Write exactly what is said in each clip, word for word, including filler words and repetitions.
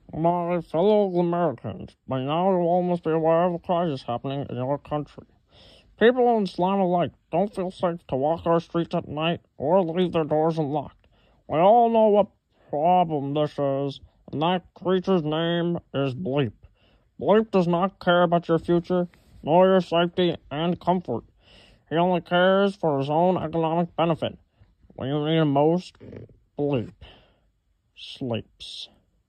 My fellow Americans, by now you all must be aware of a crisis happening in your country. People in slime alike don't feel safe to walk our streets at night or leave their doors unlocked. We all know what problem this is, and that creature's name is Bleep. Bleep does not care about your future, nor your safety and comfort. He only cares for his own economic benefit. When you need him most, Bleep sleeps.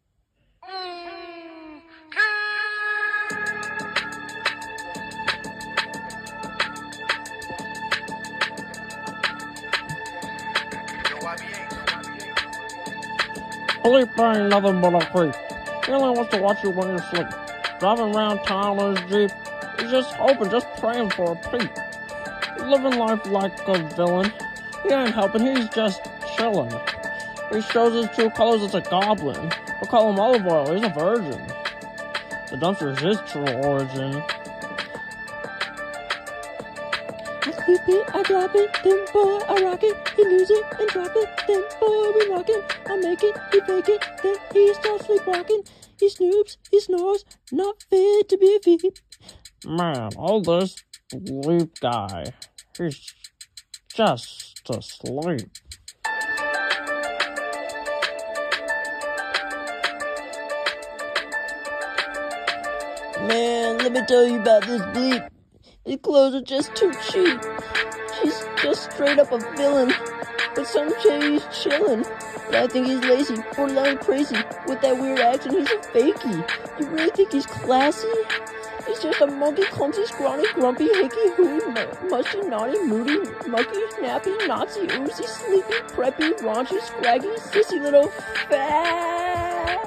Bleep ain't nothing but a creep. He only wants to watch you when you sleep. Driving around town in his Jeep, he's just hoping, just praying for a peep. Living life like a villain. He ain't helping, he's just chilling. He shows his true colors as a goblin. We'll call him Olive Oil, he's a virgin. The dumpster is his true origin. I scoop it, I drop it, then boy, I rock it. He lose it and drop it, then boy, we rock it. I make it, he fake it, then he starts sleepwalking. He snoops, he snores, not fit to be a veep. Man, all this Bleep guy, he's just asleep. Man, let me tell you about this Bleep. His clothes are just too cheap. She's just straight up a villain. But some say he's chillin'. But I think he's lazy, borderline crazy. With that weird accent, he's a fakey. You really think he's classy? He's just a monkey, clumsy, scrawny, grumpy, hickey, hooey, mushy, naughty, moody, monkey, snappy, Nazi, oozy, sleepy, preppy, raunchy, scraggy, sissy little fat.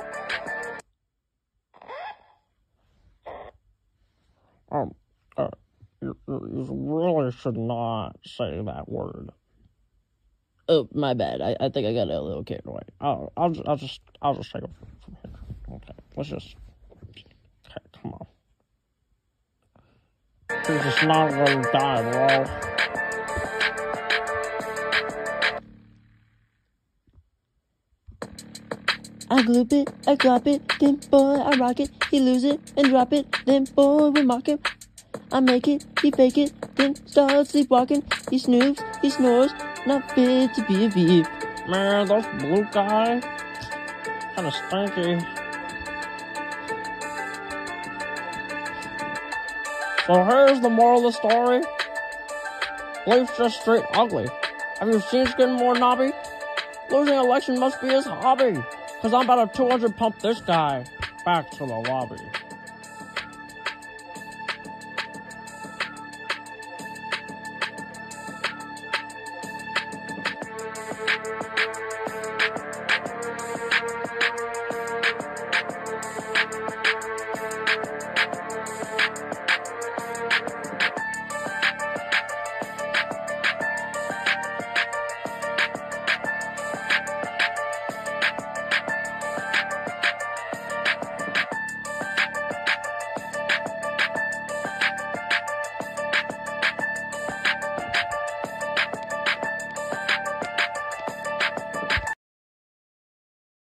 Um, uh, you, you really should not say that word. Oh, my bad. I, I think I got a little carried away. I'll, I'll, just, I'll just, I'll just take it from, from here. Okay, let's just, okay, come on. He's just not gonna die, bro. I gloop it, I drop it, then boy, I rock it. He lose it and drop it, then boy, we mock him. I make it, he fake it, then start sleepwalking. He snoops, he snores, not fit to be a veep. Man, those blue guy, kinda stinky. So here's the moral of the story. Bleep's just straight ugly. Have you seen skin more knobby? Losing election must be his hobby. Cause I'm about to two hundred pump this guy back to the lobby.